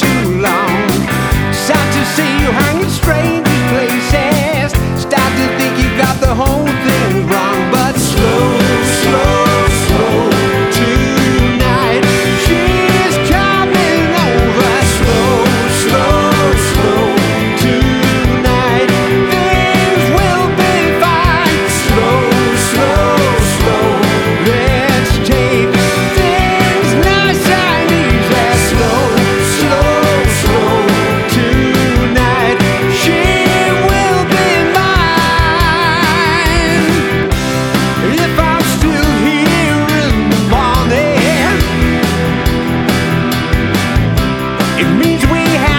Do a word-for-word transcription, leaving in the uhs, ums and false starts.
too long. Sad to see you hanging strangers places. Start to think you got the whole thing wrong. But slow, slow, slow tonight, she's coming over. Slow, slow, slow tonight, things will be fine. Slow, slow, slow, let's take things nice and easy. Slow, slow, slow tonight, she will be mine. If I'm still here in the morning, it means we have